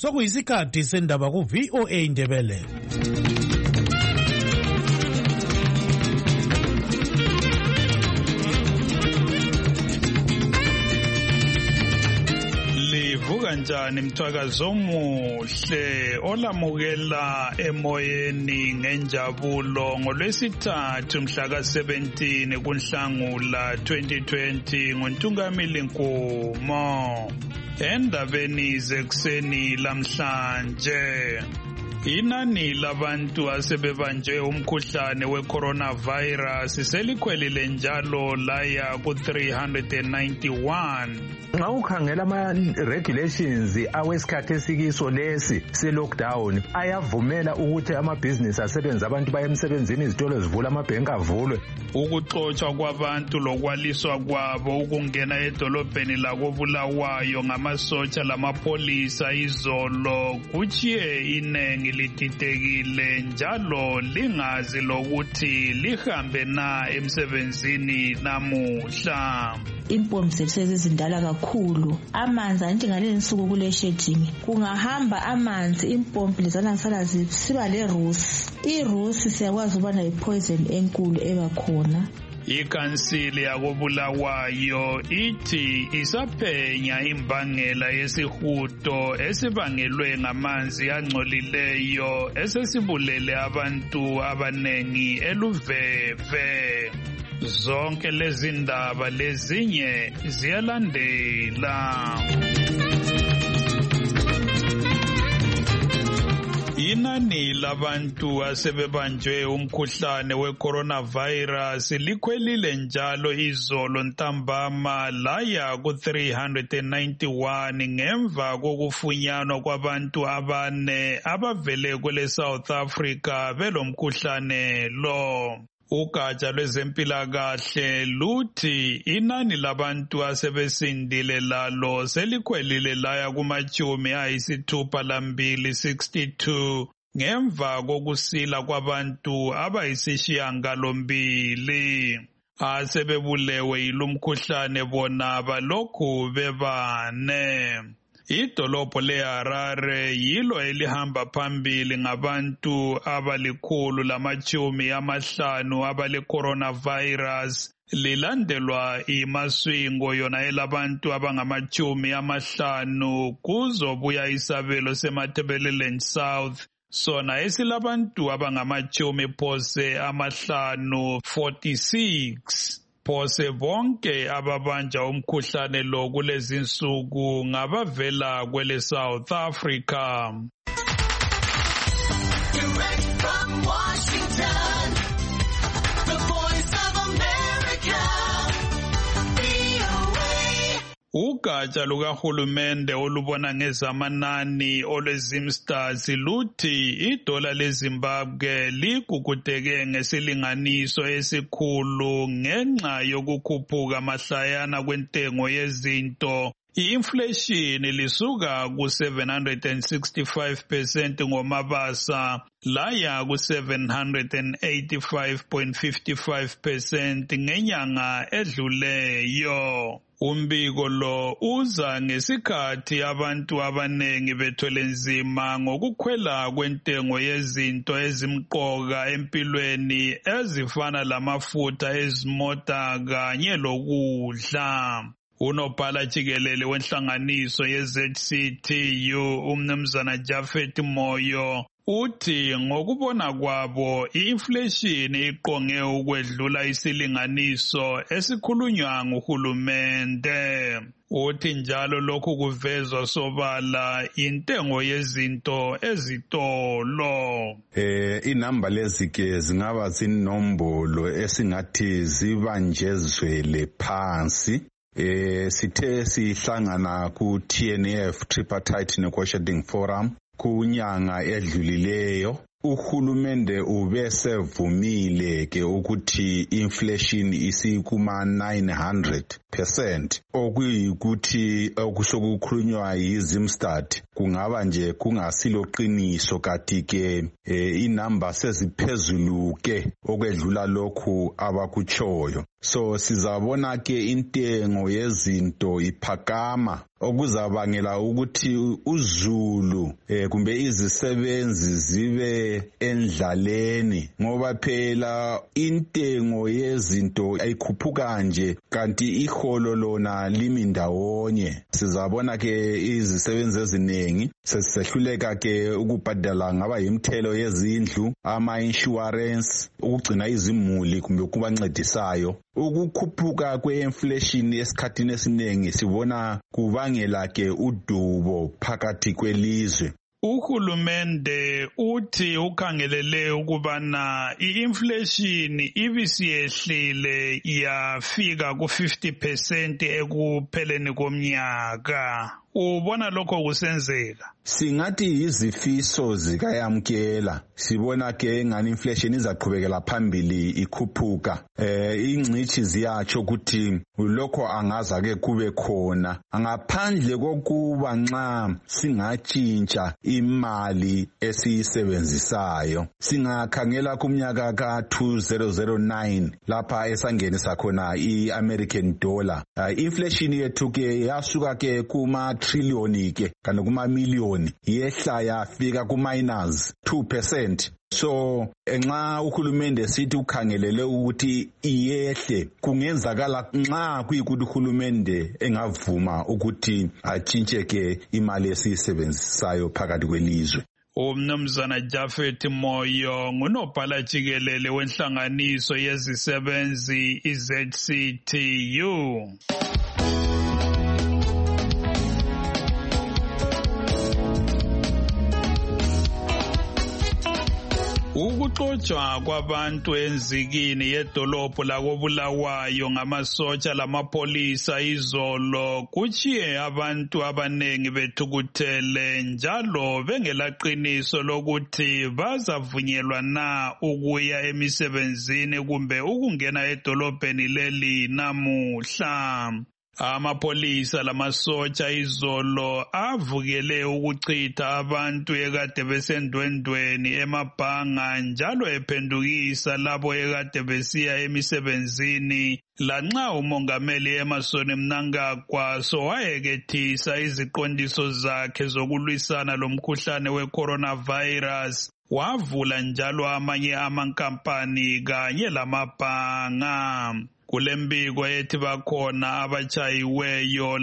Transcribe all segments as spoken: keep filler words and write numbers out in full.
sokuyisikhathi sendaba ku V O A Ndebele. Kanjani mthwakazo omuhle olamukela emoyeni ngenjabulo ngolwesithathu mhla ka seventeen kuNhlangula twenty twenty nguNtungamili Nkumo. Endabeni zekuseni lamhlanje, inani labantu asebebanjwe umkhuhlane we-coronavirus selikhwelile njalo laya ku three hundred ninety-one. Nxa ukhangela ama-regulations awesikhathi esikiso lesi se-lockdown ayavumela ukuthi amabhizinisi asebenze, abantu baye emsebenzini, izitolo zivula, amabhenki avulwe. Ukuxotshwa kwabantu lokwaliswa kwabo ukungena edolobheni lakoBulawayo ngamasotsha lamapholisa izolo kuchiye inengi lididekile njalo lingazi lokuthi lihambe na emsebenzini namuhla. Impompi zethu sezizindala kakhulu, amanzi anti ngaleli nsuku kule shedding kungahamba amanzi impompi lezana ngisala siba le rusi. Irusi siyakwazi ukubana yipoison enkulu ebakhona. Ikansili yakoBulawayo ithi isaphenya imbangela yesihudo esibangelwe ngamanzi angcolileyo esesibulele abantu abanengi eluveve. Zonke lezi ndaba lezinye ziyalandela. Inani labantu asebebanjwe umkhuhlane we-coronavirus likhwelile njalo izolo ntambama laya ku three hundred ninety-one ngemva kokufunyanwa kwabantu abane abavele kwele South Africa belomkhuhlane lo. Ugatsha lwezempilakahle luthi inani labantu asebesindile lalo selikhwelile laya kumachumi ayisithupha lambili sixty-two ngemva kokusila kwabantu abayisishiyangalombili. Asebebulewe yilumkhuhlane bona balokhu bebane. Idolobho leHarare yilo elihamba phambili ngabantu abalikhulu lamachumi amahlanu abale coronavirus, lilandelwa iMasvingo yona elabantu abangamachumi amahlanu, kuzobuya isabelo seMatabeleland South sona esilabantu abangamachumi phose amahlanu forty-six. Phose bonke ababanja umkhuhlane lo kulezi nsuku ngabavela kwele South Africa. Direct from Washington, the Voice of America, V O A. Ugatsha lukahulumende olubona ngezamanani olwezimstars luthi idola leZimbabwe ligugudeke ngesilinganiso esikhulu ngenxa yokukhuphuka mahlayana kwentengo yezinto. I-inflation lisuka ku seven hundred sixty-five percent ngomabasa laya ku seven hundred eighty-five point five five percent ngenyanga edluleyo. Umbiko lo uza ngesikhathi abantu abanengi bethwele nzima ngokukhwela kwentengo yezinto ezimqoka empilweni ezifana lamafutha ezimota kanye lokudla. Unobhala jikelele wenhlanganiso ye-Z C T U umnumzana Japhet Moyo uthi ngokubona kwabo i-inflation iqonge ukwedlula isilinganiso esikhulunywa nguhulumende. Uthi njalo lokhu kuvezwa sobala intengo yezinto ezitolo. Eh inamba lezi ke zingaba zinombolo esingathi zibanjezwele phansi. Eh sithe sihlangana ku T N F Tripartite Negotiating Forum kunyanga edlulileyo. Uhulumende ubesevumile ke ukuthi inflation isikuma nine hundred percent okuyikuthi okusho kukhulunywa yiZimstad kungaba nje kungasilo qiniso kanti ke eh, inamba seziphezulu ke okwedlula lokhu abakuchoyo. So sizabona ke intengo yezinto iphakama okuzabangela ukuthi uzulu eh, kumbe izisebenzi zibe endlaleni ngoba phela intengo yezinto ayikhuphuka nje kanti iholo lona limi ndawonye. Sizabona ke izisebenzi eziningi sesisehluleka ke ukubhadala ngaba yimthelo yezindlu, ama insurance, ukugcina izimuli kumbe ukubancedisayo. Ukukhuphuka kwe-inflation esikhathini esiningi sibona kubangela ke udubo phakathi kwelizwe. Uhulumende uthi ukhangelele ukubana i-inflation ibisiyehlile yafika ku fifty percent ekupheleni komnyaka. Ubona lokho kusenzeka? Singathi izifiso zikayamkela. Sibona ke ngani inflation izaqhubekela phambili ikhuphuka. Eh ingcithi ziyatsho ukuthi lokho angaza ke kube khona. Ngaphandle kokuba nxa singatshintsha imali esiyisebenzisayo. Singakhangela kumnyaka ka two thousand nine lapha esangenisa khona i-American dollar. Uh, inflation yethu ke yasuka ke kuma trillion ke kana kuma million yehla yafika ku minus two percent. So nxa uhulumende sithi ukhangelele ukuthi iyehle kungenzakala nxa kuyikuthi uhulumende engavuma ukuthi atshintshe ke imali esiyisebenzisayo phakathi kwelizwe. Umnumzana Jafet Moyo ngunobhala jikelele wenhlanganiso yezisebenzi i-Z C T U. Ukuxotshwa kwabantu enzikini yedolobho lakobulawayo ngamasotsha lamapolisa izolo kuchiye abantu abanengi bethukuthele njalo bengelaqiniso lokuthi bazavunyelwa na ukuya emisebenzini kumbe ukungena edolobheni leli namuhla. Amapolisa lamasotsha izolo avukele ukuchitha abantu ekade besendwendweni emabhanga njalo ephendukisa labo ekade besiya emisebenzini lanxa umongameli Emmerson Mnangagwa sowayekethisa iziqondiso zakhe zokulwisana lomkhuhlane we-coronavirus. Wavula njalo amanye amankampani kanye lamabhanga. Kulembiko ethi bakhona abachayiweyo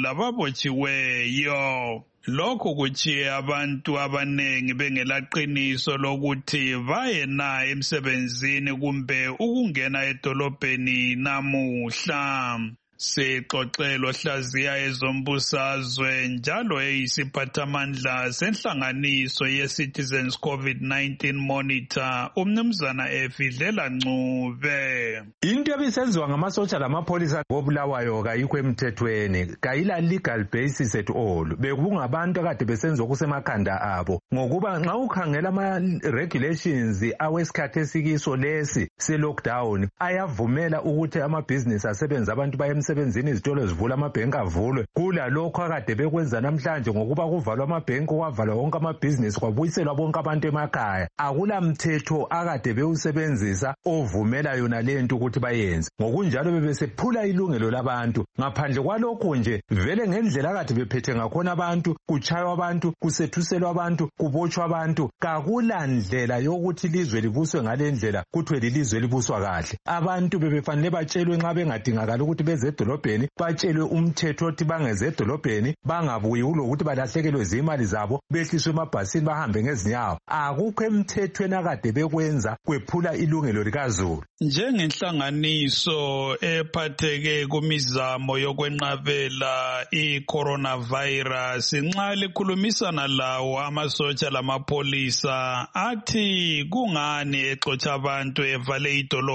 lababotshiweyo. Lokho kuchiye abantu abanengi bengelaqiniso lokuthi baye na emsebenzini kumbe ukungena edolobheni namuhla. Sixoxelo hlaziya ezombusazwe njalo eyisiphathamandla senhlanganiso ye-Citizens COVID nineteen Monitor umnumzana Efidlela Ncube. Into ebisenziwa ngamasotsha lamapholisa kobulawayo kayikho emthethweni, kayila legal basis at all. Bekungabantu akade besenza okusemakhanda abo ngokuba nxa ukhangela ama regulations awesikhathi esikiso lesi se-lockdown ayavumela ukuthi amabhizinisi asebenza abantu baye emsebenzini, izitolo zivula, amabhenki avulwe. Kulalokho akade bekwenza namhlanje ngokuba kuvalwa amabhenki, kwavalwa wonke amabhizinisi, kwabuyiselwa bonke abantu emakhaya. Akula mthetho akade bewusebenzisa ovumela yona lento ukuthi bayenze. Ngokunjalo bebesephula ilungelo labantu. Ngaphandle kwalokho nje vele ngendlela akade bephethe ngakhona abantu, kuchaywa abantu, kusethuselwa abantu, kubotshwa abantu, kakula ndlela yokuthi ilizwe libuswe ngale ndlela kuthiwe lilizwe libuswa kahle. Abantu bebefanele batshelwe nxa bengadingakala ukuthi beze edolobheni, batshelwe umthetho othi bangeze edolobheni, bangabuyi kulokuthi balahlekelwe zimali zabo, behliswe emabhasini bahambe ngezinyawo. Akukho emthethweni akade bekwenza kwephula ilungelo likazulu. Njengenhlanganiso ephatheke kumizamo yokwenqabela i-coronavirus, nxa likhulumisana lawo amasotsha lamapolisa athi kungani exotsha abantu evale idolobho?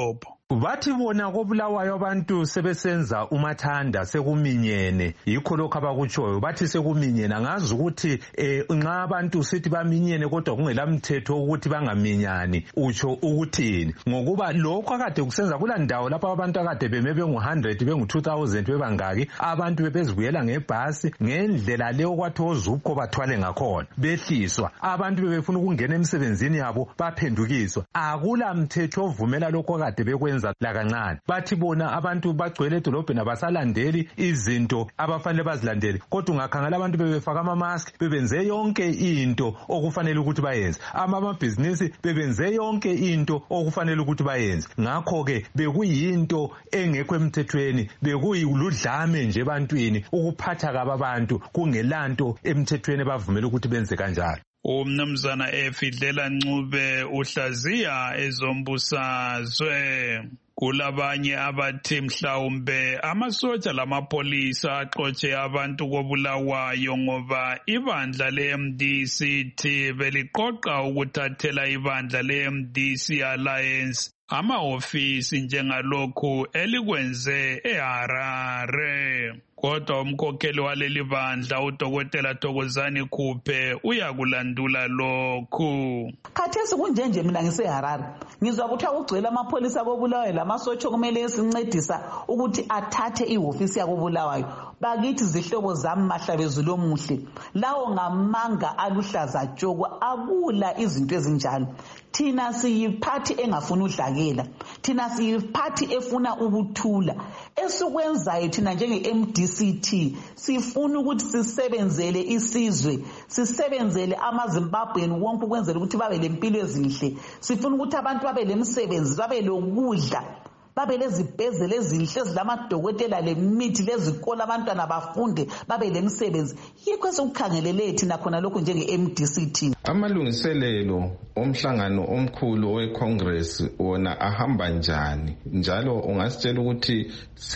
Bathi bona kobulawayo abantu sebesenza umathanda sekuminyene, yikho lokho abakutshoyo, bathi sekuminyene. Ngazi ukuthi eh, nxa abantu sithi baminyene kodwa kungelamthetho ukuthi bangaminyani, utsho ukuthini? Ngokuba lokho akade kusenza kula ndawo lapho abantu akade beme bengu one hundred bengu two thousand bebangaki, abantu bebezibuyela ngebhasi ngendlela leyo kwathi ozupho bathwale ngakhona, behliswa. Abantu bebefuna ukungena emsebenzini yabo baphendukiswa. Akula mthetho ovumela lokho akade bekwenza lakancane. Bathi bona abantu bagcwele edolobheni abasalandeli izinto abafanele bazilandele, kodwa ungakhangela abantu bebefaka ama-mask, bebenze yonke into okufanele ukuthi bayenze. Amabhizinisi bebenze yonke into okufanele ukuthi bayenze. Ngakho-ke bekuyinto engekho emthethweni, bekuyiludlame nje ebantwini ukuphatha kababantu kungelanto emthethweni bavumela ukuthi benze kanjalo. Umnumzana Efidlela Ncube uhlaziya ezombusazwe. Kulabanye abathi mhlawumbe amasotsha lamapolisa axotshe abantu kobulawayo ngoba ibandla le-M D C T beliqoqa ukuthathela ibandla le-M D C Alliance ama-ofisi njengalokhu elikwenze eHarare. Kodwa umkhokheli waleli bandla uDokotela Thokozani Khuphe uyakulandula lokhu. Khathesi kunjenje mina ngiseHarare ngizwa ukuthi akugcwele amapholisa kobulawayo lamasotsha kumele esincedisa ukuthi athathe ihofisi yakobulawayo. Bakithi zihlobo zami mahlabezulu omuhle, lawo ngamanga aluhlaza tshoko, akula izinto ezinjalo. Thina siyiphathi engafuna udlakela, thina siyiphathi efuna ukuthula. Esikwenzayo thina njenge-M D C T sifuna ukuthi sisebenzele isizwe, sisebenzele amaZimbabweni wonke ukwenzela ukuthi babe lempilo ezinhle. Sifuna ukuthi abantu babe lemsebenzi, babe lokudla, babe lezibhedlela ezinhle ezilamadokotela lemithi lezikole abantwana bafunde babe lemsebenzi. Yikho esikukhangelele thina khona lokho njenge-M D C T. Amalungiselelo omhlangano omkhulu weCongress wona ahamba njani, njalo ungasitshela ukuthi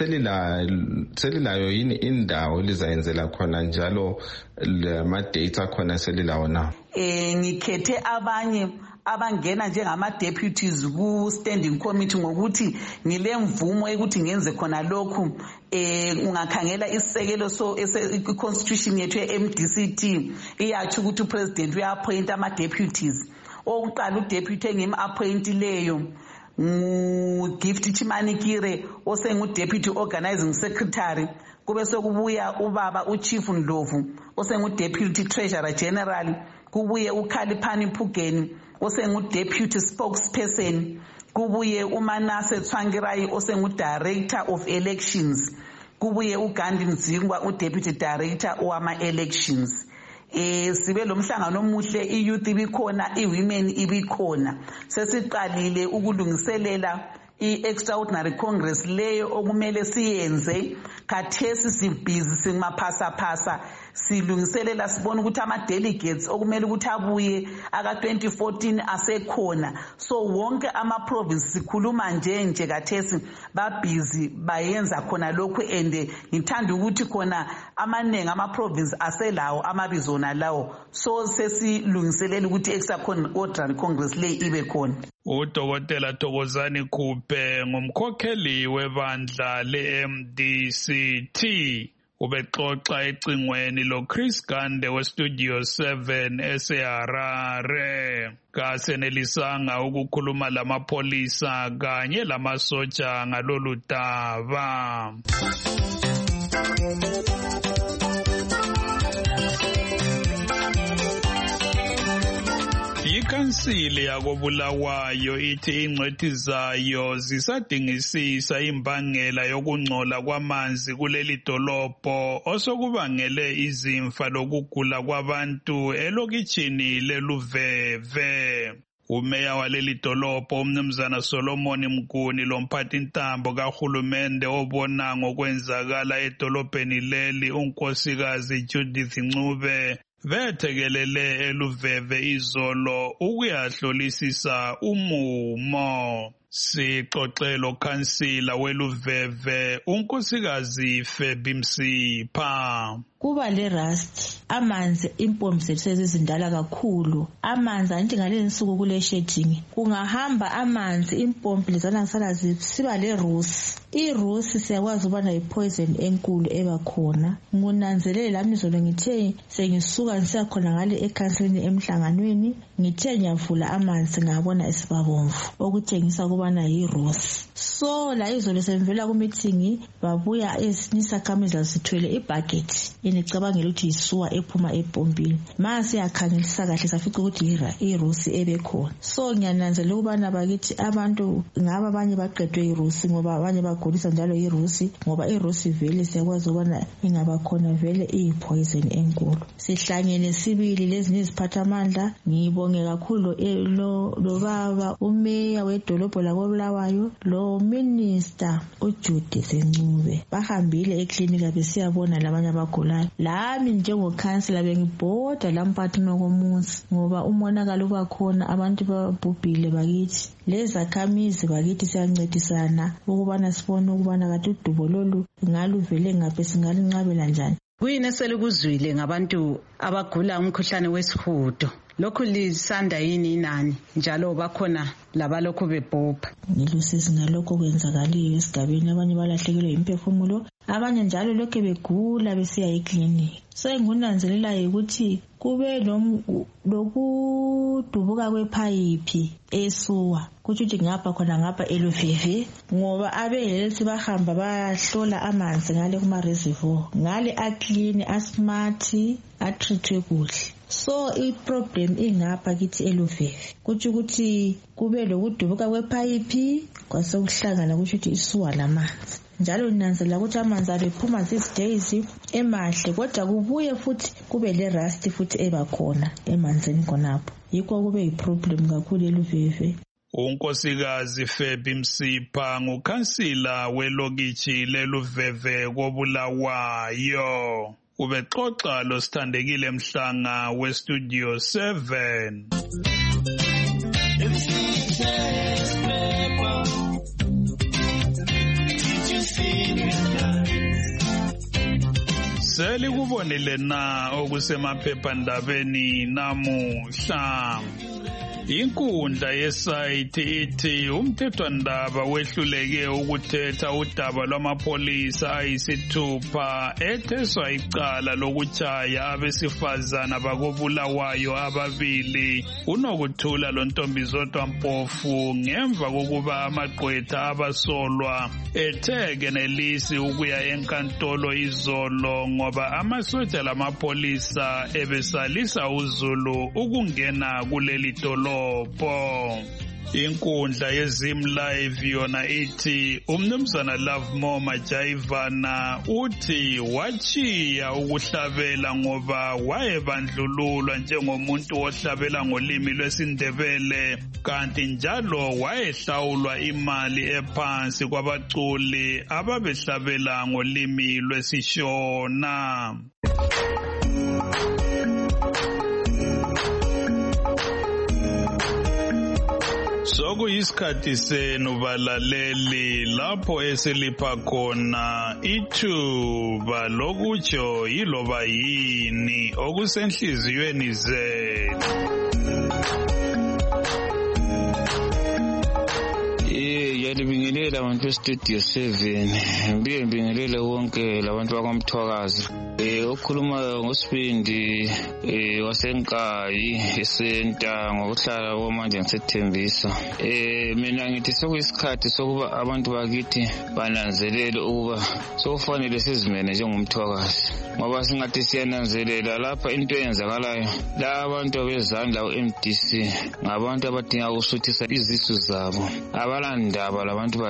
selilayo yini indawo lizayenzela khona njalo lama-dates akhona selilawo na? Eh ngikhethe abanye abangena njengama-deputies ku-standing committee ngokuthi ngilemvumo ukuthi ngenze khona lokhu. Eh ungakhangela isisekelo so i-constitution yethu ye-M D C T iyathi ukuthi upresident uya-appoint ama-deputies. Okuqala udeputy engimi-appointileyo ngu-Gift Chimanikire osengu-deputy organizing secretary. Kube sokubuya ubaba uChief Ndlovu osengu-deputy treasurer general. Kubuye uKhaliphani Phugeni osengu-deputy spokesperson. Kubuye uManase Tsvangirai osengu-director of elections. Kubuye uGandhi Mzingwa u-deputy director owama-elections. Eh sibe lo mhlangano omuhle, i-youth ibikhona, i-women ibikhona. Sesiqalile ukulungiselela i-extraordinary congress leyo okumele siyenze. Khathesi sibhizi singaphasa-phasa silungiselela sibona ukuthi ama-delegates okumele ukuthi abuye aka twenty fourteen asekhona. So wonke ama-province sikhuluma nje nje khathesi babhizi bayenza khona lokhu, and ngithanda ukuthi khona amaningi ama-province aselawo amabizo nalawo. So sesilungiselela ukuthi extraordinary congress le ibe khona. uDokotela Thokozani Khuphe ngumkhokheli webandla le-M D C T ubexoxa ecingweni loChris Gande weStudio seven eseHarare. Kasenelisanga ukukhuluma lamapolisa kanye lamasotsha ngalolu daba. Ikhansili yakobulawayo ithi ingcwethi zayo zisadingisisa imbangela yokungcola kwamanzi kuleli dolobho osokubangele izimfa lokugula kwabantu elokitshini leluveve. Umeya waleli dolobho umnumzana Solomon Mguni lomphathi ntambo kahulumende obona ngokwenzakala edolobheni leli unkosikazi Judith Ncube bethekelele eluveve izolo ukuyahlolisisa umumo. Sixoxelo khansila weLuveve unkosikazi Febi Msipha. Kuba le rust, amanzi impompi zethu sezizindala kakhulu. Amanzi anti ngale nsuku kule shedding. Kungahamba amanzi impompi lezana ngisala siba le rusi. I rusi siyakwazi ubana yi poison enkulu eba khona. Ngunanzelele lami izolo ngithe sengisuka ngisiya khona ngale ekhanseleni emhlanganweni, ngithe ngiyavula amanzi ngabona isibabomvu okutshengisa kubana yi rusi. So la izolo semvela ku meeting babuya esinyisakhamizi sithwele ibucket. Ngicabangela ukuthi isuwa ephuma epompini. Mase yakhangelisa kahle safica ukuthi irusi ebekhona. So ngiyananzela ukubana bakithi abantu ngaba abanye baqedwe irusi ngoba abanye bagulisa njalo irusi ngoba irusi vele siyakwazi ukubana ingaba khona vele iyipoison enkulu. Sihlangene sibili lezi iziphathamandla, ngibonge kakhulu lo lo baba umeya wedolobho lakoBulawayo lo minister uJudy Sencube bahambile eklinika besiyabona labanye abagulayo. Lami njengokhansela bengibhoda lamphathi nokomuzi ngoba umonakalo uba khona abantu babhubhile bakithi. Lezakhamizi bakithi siyancedisana ukubana sibone ukubana kade udubo lolu ngaluvele ngaphe singalinqabela njani. Kuyini eselikuzwile ngabantu abagula umkhuhlane wesihudo? Lokhu lisanda yini inani njalo bakhona labalokhu bebhopha? Ngilusizi ngalokho kwenzakaliyo esigabeni, abanye balahlekelwe imphefumulo, abanye njalo lokho begula besiya eklinika. So ngunanzelela ukuthi kube lokudubuka kwephayiphi esuwa kuthi ukuthi ngapha khona ngapha eLuveve ngoba abehelethi bahamba bahlola amanzi ngale kuma reservoir ngale aclean asmart atreatwe kuhle. So i-problem ingapha kithi eLuveve kuthi ukuthi kube lokudubuka kwephayiphi kwasekuhlangana kuthi ukuthi isuwa lamanzi. Njalo ninanzela ukuthi amanzi abephuma these days emahle kodwa kubuye futhi kube le rust futhi eba khona emanzini khonapho. Yikho kube yiproblem kakhulu eLuveve. Unkosikazi Febi Msipha ngukhansila welokithi leLuveve koBulawayo. Ubexoxa lo Sithandekile Mhlanga weStudio seven. Seli kubonile na okusemaphephandabeni namuhla. Inkundla yesayithi ithi umthethwandaba wehluleke ukuthetha udaba lwamapholisa ayisithupha etheswa icala lokutshaya abesifazana bakoBulawayo ababili uNokuthula loNtombizodwa Mpofu ngemva kokuba amagqwetha abasolwa ethe kenelisi ukuya enkantolo izolo ngoba amasotsha lamapholisa ebesalisa uZulu ukungena kuleli dolobho. Inkundla yeZim Live yona ithi umnumzana Lovemore Majaivana uthi wachiya ukuhlabela ngoba wayebandlululwa njengomuntu ohlabela ngolimi lwesiNdebele kanti njalo wayehlawulwa imali ephansi kwabaculi ababehlabela ngolimi lwesiShona. Sokuyisikhathi senu balaleli lapho eselipha khona ithuba lokutsho yiloba yini okusenhliziyweni zenu. Ngiyalibingelela abantu beStudio seven, ngibuye ngibingelele wonke labantu bakwamthwakazi. Eh okhuluma ngosibindi eh wasenkayi esenta ngokuhlala kwamanje ngisethembisa. Eh mina ngithi sokuyisikhathi sokuba abantu bakithi bananzelele ukuba sokufanele sizimene njengomthwakazi. Ngoba singathi siyananzelela lapha into eyenzakalayo la abantu bezandla ku-M D C ngabantu abadinga ukusuthisa izisu zabo abalandaba labantu bakithi.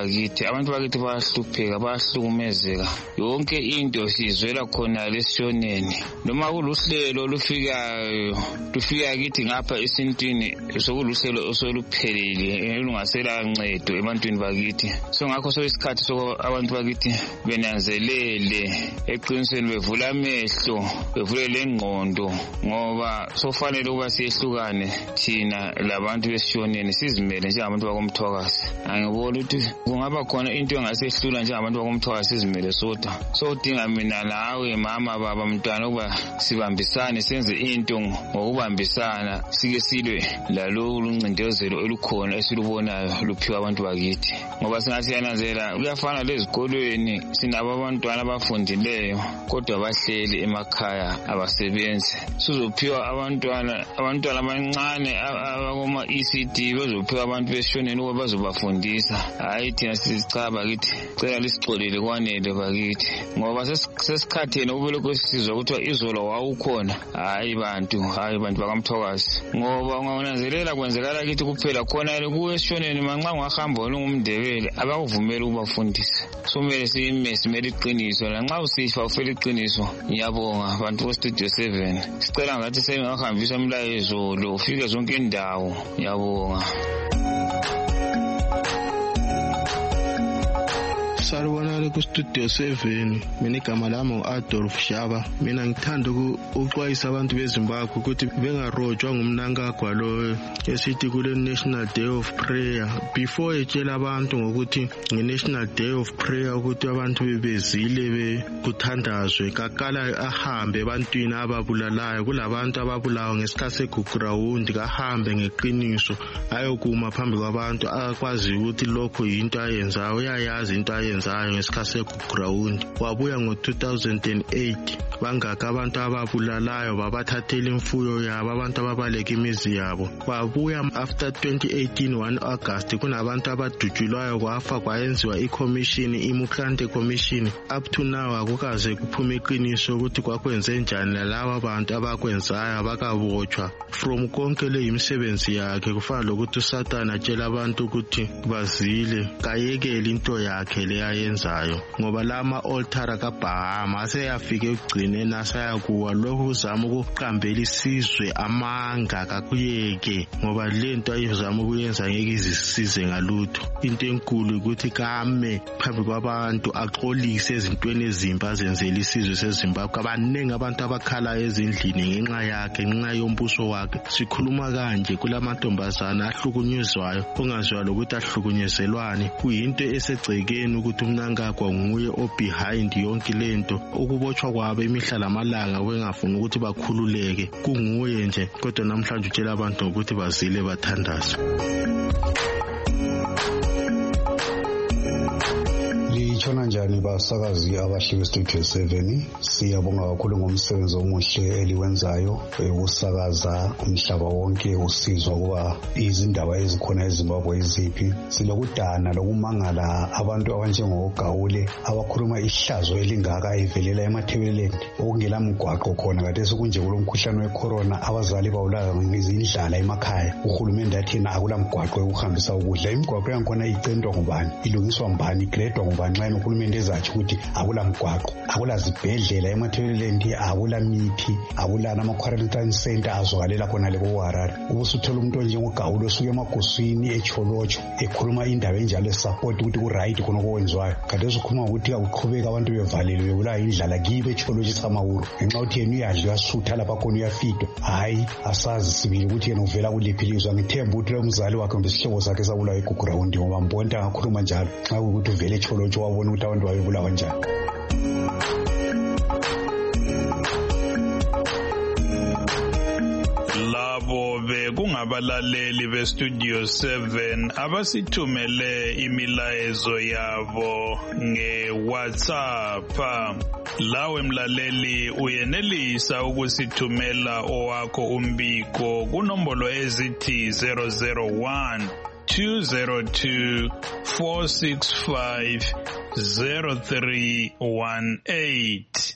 bakithi. Abantu bakithi bayahlupheka, bayahlukumezeka. Yonke into sizwela khona lesishoneni. Noma kuluhlelo olufikayo, lufika kithi ngapha esintwini sokuluhlelo osoluphelele lungasela ncedo ebantwini bakithi. So ngakho so isikhathi so abantu bakithi benanzelele eqinisweni bevula amehlo, bevule lengqondo ngoba sofanele ukuba siyehlukane thina labantu besishoneni sizimele njengabantu bakomthwakazi. Angibona ukuthi kungaba khona into engasehlula njengabantu bakomthwakazi sizimele sodwa. So dinga mina nawe mama baba mntwana ukuba sibambisane senze into ngokubambisana sike silwe lalo luncindezelo olukhona esilubonayo luphiwa abantu bakithi. Ngoba singathi yananzela kuyafana lezikolweni sinabo abantwana abafundileyo kodwa bahleli emakhaya abasebenzi. Sizophiwa abantwana abantwana abancane abakoma E C D bezophiwa abantu besishoneni ukuba bazobafundisa. Hayi thina sizicaba kithi cela lisixolele kwanele bakithi ngoba sesikhatheni ubele kwesizwe kuthiwa izolo wawukhona. Hayi bantu hayi bantu bakamthwakazi ngoba ungananzelela kwenzekala kithi kuphela khona kuwesishoneni manxa ungahamba olungumndebele abakuvumela ukubafundisa. Somele sime simele iqiniso lanxa usifa ufela iqiniso. Ngiyabonga bantu bo Studio seven. Sicela ngathi sengahambisa umlayezo lo ufike zonke indawo. Ngiyabonga. Salubonani ku Studio seven. Mina igama lami uAdolf Shaba. Mina ngithanda ukuxwayisa abantu beZimbabwe ukuthi bengarojwa ngumnankagwa lo esithi kule National Day of Prayer. Before etshela abantu ngokuthi nge-National Day of Prayer ukuthi abantu bebezile bekuthandazwe kakala ahambe ebantwini ababulalayo. Kulabantu ababulawa ngesikhathi segugrawundi kahambe ngeqiniso ayokuma phambi kwabantu akwazi ukuthi lokho yinto ayenzayo uyayazi into ayenzayo ngesikhathi segugrawundi. Wabuya ngo two thousand eight bangaka abantu ababulalayo babathathela imfuyo yabo abantu ababaleka imizi yabo. Wabuya after twenty eighteen one August kunabantu abadutshulwayo kwafa kwayenziwa i-commission iMukante commission. Up to now akukaze kuphume iqiniso ukuthi kwakwenze njani lalawa abantu abakwenzayo abakabotshwa. From konke le imisebenzi yakhe kufana lokuthi uSathane atshela abantu ukuthi bazile kayekele into yakhe le ayenzayo ngoba lama altar kaBhahama aseyafika ekugcine nasayakuwa lokhu uzama ukuqambela isizwe amanga kakuyeke ngoba lento ayizama ukuyenza ngeke izisize ngalutho. Into enkulu ukuthi kame phambi kwabantu axolise ezintweni ezimbi azenzela isizwe seZimbabwe. Abaningi abantu abakhala ezindlini ngenxa yakhe ngenxa yombuso wakhe. Sikhuluma kanje kulamantombazana ahlukunyezwayo ongaziwa lokuthi ahlukunyezelwane kuyinto esegcekeni ukuthi umnankagwa nguye obehind yonke lento. Ukubotshwa kwabo imihla lamalanga wengafuni ukuthi bakhululeke kunguye nje kodwa namhlanje utshela abantu ukuthi bazile bathandazwe. Litshona njani basakazi abahleli Studio seven? Siyabonga kakhulu ngomsebenzi omuhle eliwenzayo ukusakaza umhlaba wonke usizwa kuba izindaba ezikhona eZimbabwe iziphi. Silokudana lokumangala abantu abanjengoGawule abakhuluma ihlazo elingaka evelela eMathebeleni okungela mgwaqo khona kade sokunje kulomkhuhlane wecorona abazali bawulaza ngizindlala emakhaya. Uhulumende athina akula mgwaqo ukuhambisa ukudla. Imigwaqo yakhona icentwa ngubani? Ilungiswa ngubani? Igredwa ngubani? Nxa uhulumende ezathi ukuthi akula mgwaqo, akula zibhedlela eMathebeleni, akula mithi, akula nama quarantine center azwakalela khona le koHarare. Ubusuthola umuntu onjengoGawule osuke emagosini eCholocho ekhuluma indaba enjalo support ukuthi ku right khona okwenziwayo. Kade usukhuluma ukuthi akuqhubeka abantu bevalelwe bebulawa indlala kibe eCholocho esamawuru. Ngenxa ukuthi yena uyadla uyasutha lapha khona uyafidwa. Hayi asazi sibili ukuthi yena uvela kulephi ilizwe. Ngithemba ukuthi lo mzali wakhe kumbe isihlobo sakhe sabulawa eGugrawundi ngoba mbona ngakhuluma njalo. Xa ukuthi uvele eCholocho wabona ukuthi abantu babebulawa njani. Labo bekungabalaleli beStudio seven abasithumele imilayezo yabo ngeWhatsApp. Lawe mlaleli uyenelisa ukusithumela owakho umbiko kunombolo ezithi zero zero one two zero two four six five zero three one eight.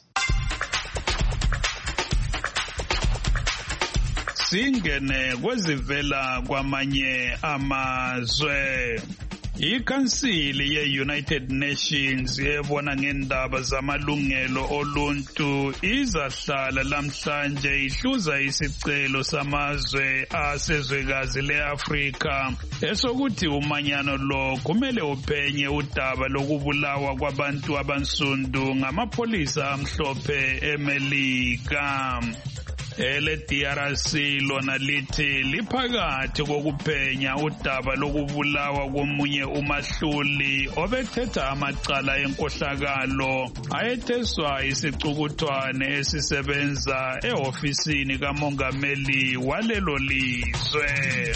Singene kwezivela kwamanye amazwe. Ikhansili ye-United Nations ebona ngendaba zamalungelo oluntu izahlala lamhlanje ihluza isicelo samazwe asezwekazi le-Afrika esokuthi umanyano lo kumele uphenye udaba lokubulawa kwabantu abansundu ngamapolisa amhlophe eMelika. Ele D R C lona lithi liphakathi kokuphenya udaba lokubulawa komunye umahluli obethetha amacala enkohlakalo ayetheswa isicukuthwane esisebenza ehofisini kamongameli walelo lizwe.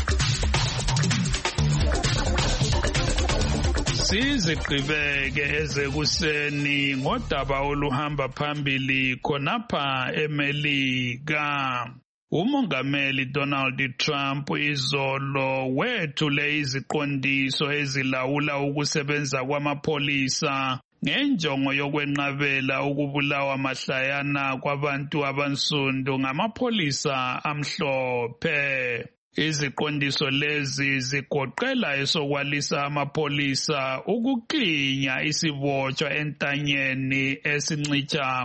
Siziqhubeke ezekuseni ngodaba oluhamba phambili khonapha eMelika. Umongameli Donald Trump izolo wethule iziqondiso ezilawula ukusebenza kwamapolisa ngenjongo yokwenqabela ukubulawa mahlayana kwabantu abansundu ngamapolisa amhlophe. Iziqondiso lezi zigoqela esokwalisa amapolisa ukuklinya isibotshwa entanyeni esincitsha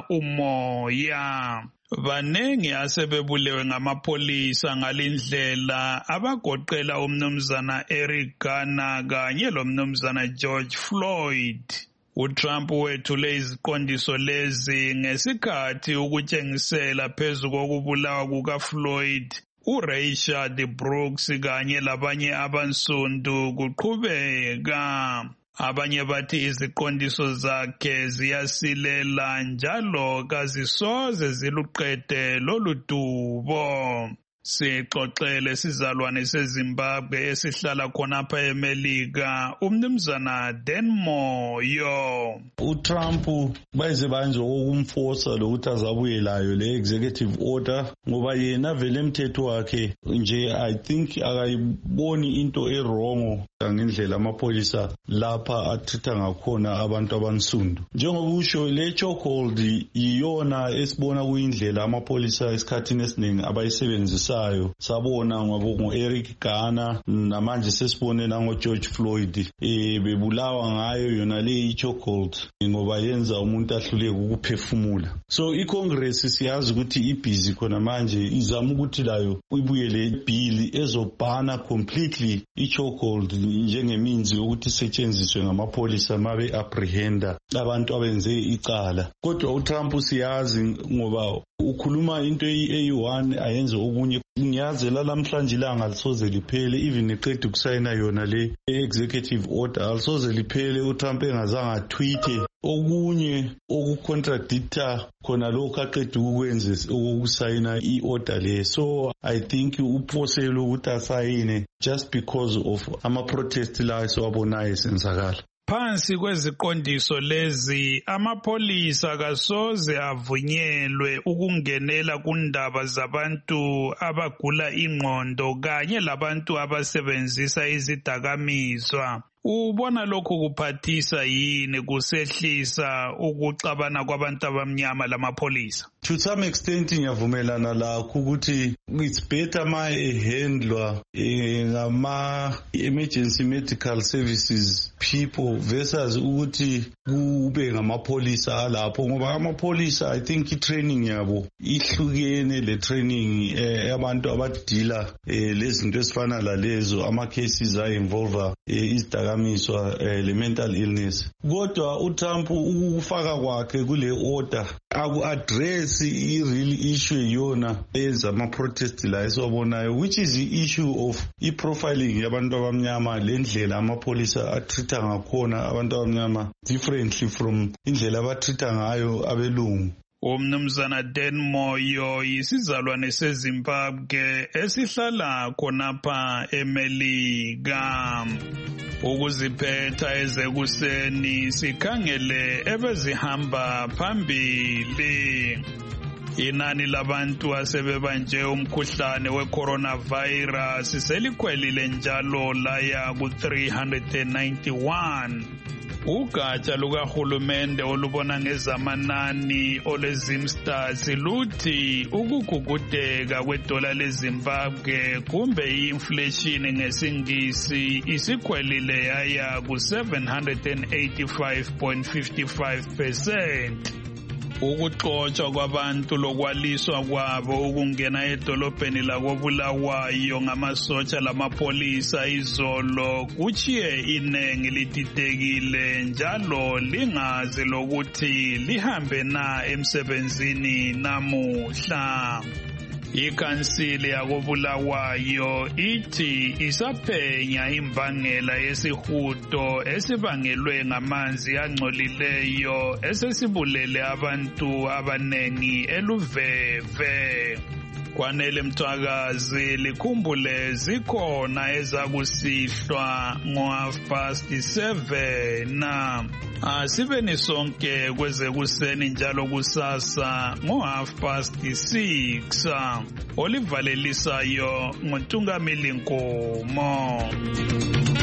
umoya. Banengi asebebulewe ngamapolisa ngalindlela abagoqela umnumzana Eric Garner kanye lomnumzana George Floyd. uTrump wethule iziqondiso lezi ngesikhathi ukutshengisela phezu kokubulawa kukaFloyd uRayshard Brooks kanye labanye abansundu kuqhubeka. Abanye bathi iziqondiso zakhe ziyasilela njalo kazisoze ziluqede lolu dubo. Sixoxele sizalwane seZimbabwe esihlala khonapha eMelika umnumzana Dan Moyo. uTrump bayize banje ukumforsa lokuthi azabuyelayo le executive order ngoba yena vele emthetho wakhe nje I think akayiboni into erongo ngendlela amapolisa lapha athitha ngakhona abantu abansundu. Njengoba usho le chokehold yiyona esibona kuyindlela amapolisa esikhathini esiningi abayisebenzisa. Sabona ngabo Eric Garner namanje sesibone nango George Floyd eh bebulawa ngayo yona le chokehold ngoba yenza umuntu ahluleke ukuphefumula. So iCongress siyazi ukuthi ibusy khona manje izama ukuthi layo ibuyele ibill ezobhana completely ichokehold njengeminzi ukuthi isetshenziswe ngamapolisa mabe apprehenda abantu abenze icala. Kodwa uTrump siyazi ngoba ukhuluma into eyi-one ayenze okunye. Ngiyazi la lamhlanje ilanga lisoze liphele even eqeda ukusayina yona le executive order alisoze liphele uTrump engazange tweete okunye okucontradicta khona lokho aqeda ukwenza okusayina iorder le. So I think uphosela ukuthi asayine just because of ama protest la siwabonayo senzakala. Phansi kweziqondiso lezi amapolisa kasoze avunyelwe ukungenela kundaba zabantu abagula ingqondo kanye labantu abasebenzisa izidakamizwa. Ubona lokho kuphathisa yini kusehlisa ukuxabana kwabantu abamnyama lamapolisa? To some extent ngiyavumelana lakho ukuthi it's better ma ehandlwa ngama emergency medical services people versus ukuthi kube ngamapolisa alapho ngoba amapolisa I think i-training yabo ihlukene le training abantu abadila lezinto ezifana lalezo ama cases ay involve izidakamizwa le mental illness. Kodwa uTrump ukufaka kwakhe kule order aku-address i-real issue yona enza ama-protest la esiwabonayo, which is the issue of i-profiling yabantu abamnyama, le ndlela amapolisa atreata ngakhona abantu abamnyama differently from indlela abatreata ngayo abelungu. Umnumzana Dan Moyo isizalwane seZimbabwe esihlala khonapha eMelika. Ukuziphetha ezekuseni sikhangele ebezihamba phambili. Inani labantu asebebanje umkhuhlane we-coronavirus selikhwelile njalo laya ku three hundred ninety-one. Ugatsha lukahulumende olubona ngezamanani olezimstars luthi ukugugudeka kwedola leZimbabwe kumbe i-inflation ngesingisi isikhwelile yaya ku seven hundred eighty-five point five five percent. Ukuxotshwa kwabantu lokwaliswa kwabo ukungena edolobheni lakobulawayo ngamasotsha lamapolisa izolo kuchiye inengi lididekile njalo lingazi lokuthi lihambe na emsebenzini namuhla. Ikhansili yakobulawayo ithi isaphenya imbangela yesihudo esibangelwe ngamanzi angcolileyo esesibulele abantu abanengi eluveve. Kwanele Mthwakazi likhumbule zikhona ezakusihlwa ngo half past seven. Asibeni sonke kweze kuseni njalo kusasa ngo half past six. Olivalelisayo nguNtungamili Nkomo.